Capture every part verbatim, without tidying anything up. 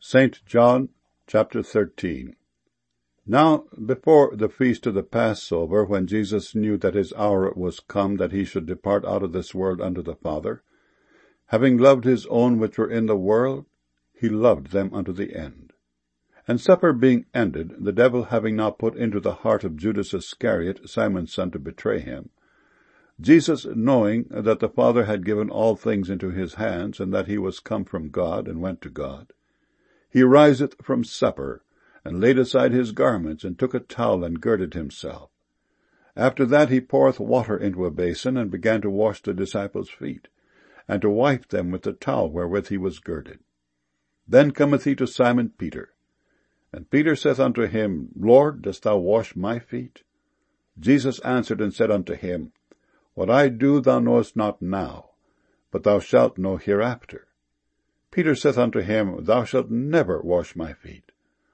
Saint John, chapter thirteen. Now before the feast of the Passover, when Jesus knew that his hour was come that he should depart out of this world unto the Father, having loved his own which were in the world, he loved them unto the end. And supper being ended, the devil having now put into the heart of Judas Iscariot, Simon's son, to betray him, Jesus, knowing that the Father had given all things into his hands, and that he was come from God, and went to God, he riseth from supper, and laid aside his garments, and took a towel, and girded himself. After that he poureth water into a basin, and began to wash the disciples' feet, and to wipe them with the towel wherewith he was girded. Then cometh he to Simon Peter. And Peter saith unto him, Lord, dost thou wash my feet? Jesus answered and said unto him, What I do thou knowest not now, but thou shalt know hereafter. Peter saith unto him, Thou shalt never wash my feet.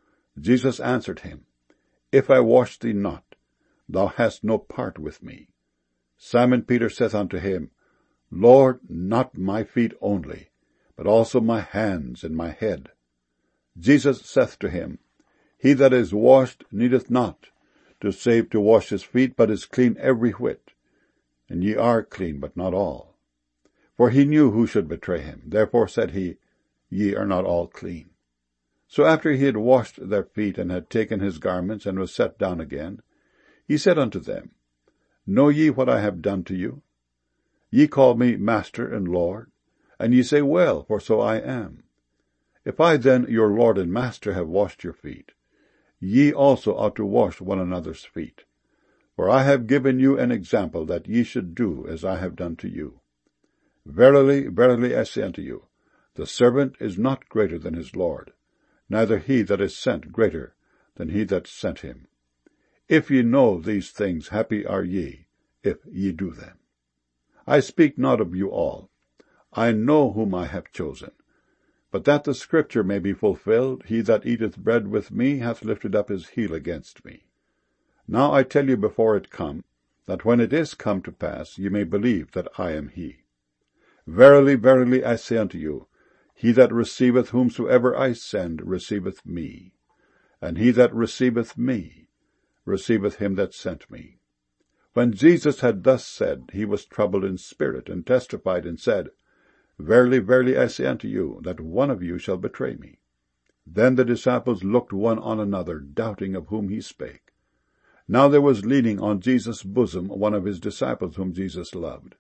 Jesus answered him, If I wash thee not, thou hast no part with me. Simon Peter saith unto him, Lord, not my feet only, but also my hands and my head. Jesus saith to him, He that is washed needeth not to save to wash his feet, but is clean every whit. And ye are clean, but not all. For he knew who should betray him. Therefore said he, Ye are not all clean. So after he had washed their feet, and had taken his garments, and was set down again, he said unto them, Know ye what I have done to you? Ye call me Master and Lord, and ye say, Well, for so I am. If I then, your Lord and Master, have washed your feet, ye also ought to wash one another's feet. For I have given you an example, that ye should do as I have done to you. Verily, verily, I say unto you, the servant is not greater than his Lord, neither he that is sent greater than he that sent him. If ye know these things, happy are ye, if ye do them. I speak not of you all. I know whom I have chosen. But that the scripture may be fulfilled, he that eateth bread with me hath lifted up his heel against me. Now I tell you before it come, that when it is come to pass, ye may believe that I am he. Verily, verily, I say unto you, he that receiveth whomsoever I send receiveth me, and he that receiveth me receiveth him that sent me. When Jesus had thus said, he was troubled in spirit, and testified, and said, Verily, verily, I say unto you, that one of you shall betray me. Then the disciples looked one on another, doubting of whom he spake. Now there was leaning on Jesus' bosom one of his disciples whom Jesus loved.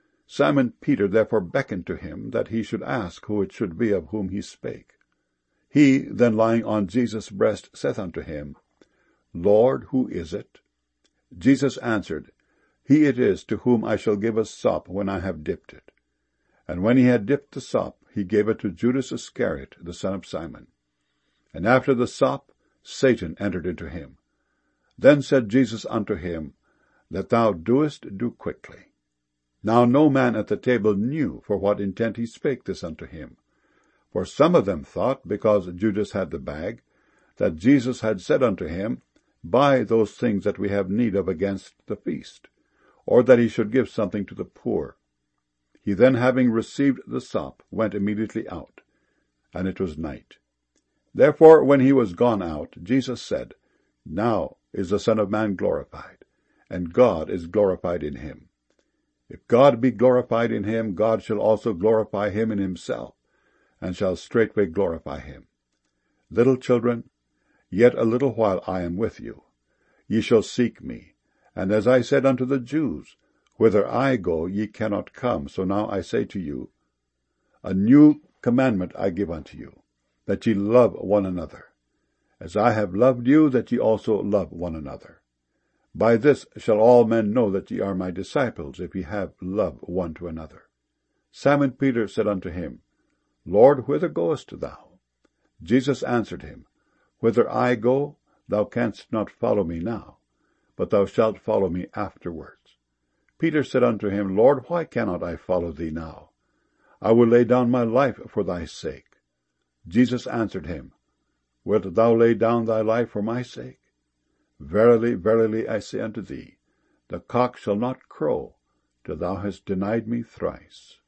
Simon Peter therefore beckoned to him, that he should ask who it should be of whom he spake. He, then lying on Jesus' breast, saith unto him, Lord, who is it? Jesus answered, He it is to whom I shall give a sop when I have dipped it. And when he had dipped the sop, he gave it to Judas Iscariot, the son of Simon. And after the sop, Satan entered into him. Then said Jesus unto him, That thou doest, do quickly. Now no man at the table knew for what intent he spake this unto him. For some of them thought, because Judas had the bag, that Jesus had said unto him, Buy those things that we have need of against the feast, or that he should give something to the poor. He then, having received the sop, went immediately out, and it was night. Therefore, when he was gone out, Jesus said, Now is the Son of Man glorified, and God is glorified in him. If God be glorified in him, God shall also glorify him in himself, and shall straightway glorify him. Little children, yet a little while I am with you. Ye shall seek me. And as I said unto the Jews, Whither I go, ye cannot come. So now I say to you, A new commandment I give unto you, that ye love one another. As I have loved you, that ye also love one another. By this shall all men know that ye are my disciples, if ye have love one to another. Simon Peter said unto him, Lord, whither goest thou? Jesus answered him, Whither I go, thou canst not follow me now, but thou shalt follow me afterwards. Peter said unto him, Lord, why cannot I follow thee now? I will lay down my life for thy sake. Jesus answered him, Wilt thou lay down thy life for my sake? Verily, verily, I say unto thee, the cock shall not crow till thou hast denied me thrice.